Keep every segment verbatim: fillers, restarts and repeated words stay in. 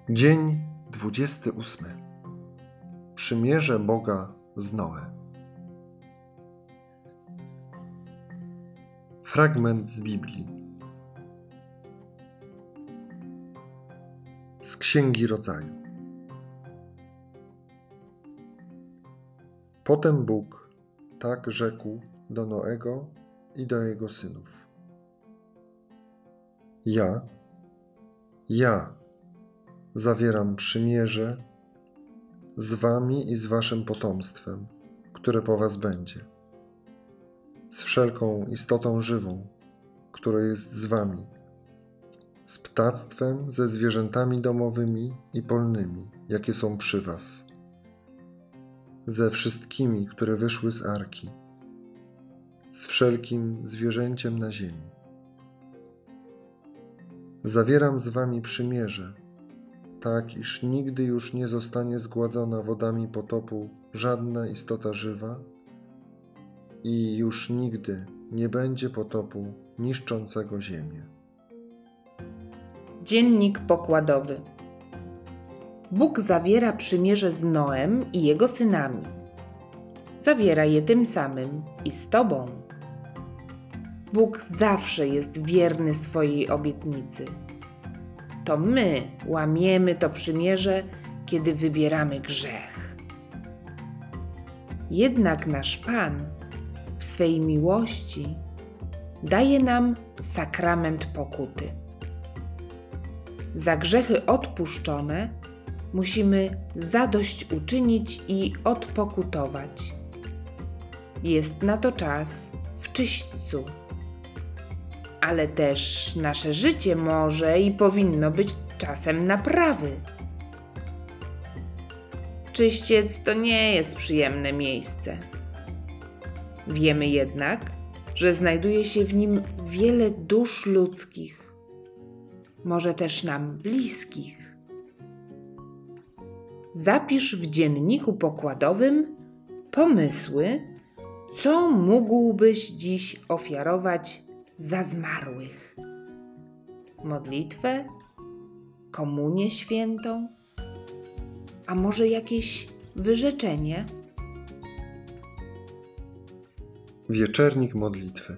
Dzień dwudziesty ósmy. Przymierze Boga z Noe. Fragment z Biblii. Z Księgi Rodzaju. Potem Bóg tak rzekł do Noego i do jego synów. Ja, ja zawieram przymierze z wami i z waszym potomstwem, które po was będzie, z wszelką istotą żywą, która jest z wami, z ptactwem, ze zwierzętami domowymi i polnymi, jakie są przy was, ze wszystkimi, które wyszły z arki, z wszelkim zwierzęciem na ziemi. Zawieram z wami przymierze, tak iż nigdy już nie zostanie zgładzona wodami potopu żadna istota żywa i już nigdy nie będzie potopu niszczącego ziemię. Dziennik pokładowy. Bóg zawiera przymierze z Noem i jego synami. Zawiera je tym samym i z tobą. Bóg zawsze jest wierny swojej obietnicy. To my łamiemy to przymierze, kiedy wybieramy grzech. Jednak nasz Pan w swej miłości daje nam sakrament pokuty. Za grzechy odpuszczone musimy zadośćuczynić i odpokutować. Jest na to czas w czyśćcu. Ale też nasze życie może i powinno być czasem naprawy. Czyściec to nie jest przyjemne miejsce. Wiemy jednak, że znajduje się w nim wiele dusz ludzkich, może też nam bliskich. Zapisz w dzienniku pokładowym pomysły, co mógłbyś dziś ofiarować za zmarłych. Modlitwę, komunię świętą, a może jakieś wyrzeczenie? Wieczernik modlitwy.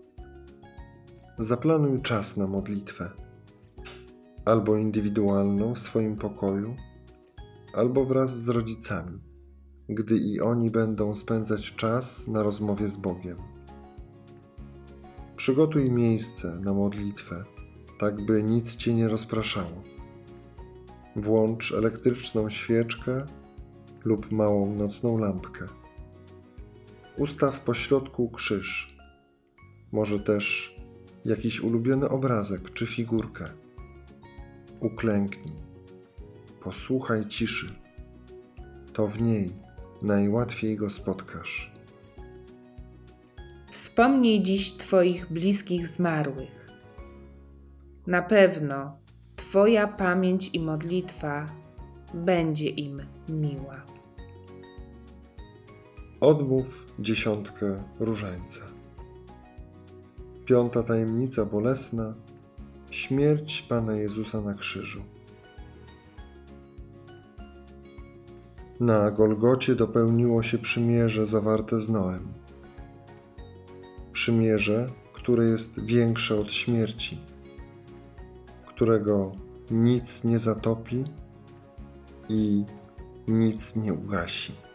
Zaplanuj czas na modlitwę, albo indywidualną w swoim pokoju, albo wraz z rodzicami, gdy i oni będą spędzać czas na rozmowie z Bogiem. Przygotuj miejsce na modlitwę, tak by nic cię nie rozpraszało. Włącz elektryczną świeczkę lub małą nocną lampkę. Ustaw pośrodku krzyż, może też jakiś ulubiony obrazek czy figurkę. Uklęknij, posłuchaj ciszy. To w niej najłatwiej go spotkasz. Wspomnij dziś twoich bliskich zmarłych. Na pewno twoja pamięć i modlitwa będzie im miła. Odmów dziesiątkę różańca. Piąta tajemnica bolesna. Śmierć Pana Jezusa na krzyżu. Na Golgocie dopełniło się przymierze zawarte z Noem. Przymierze, które jest większe od śmierci, którego nic nie zatopi i nic nie ugasi.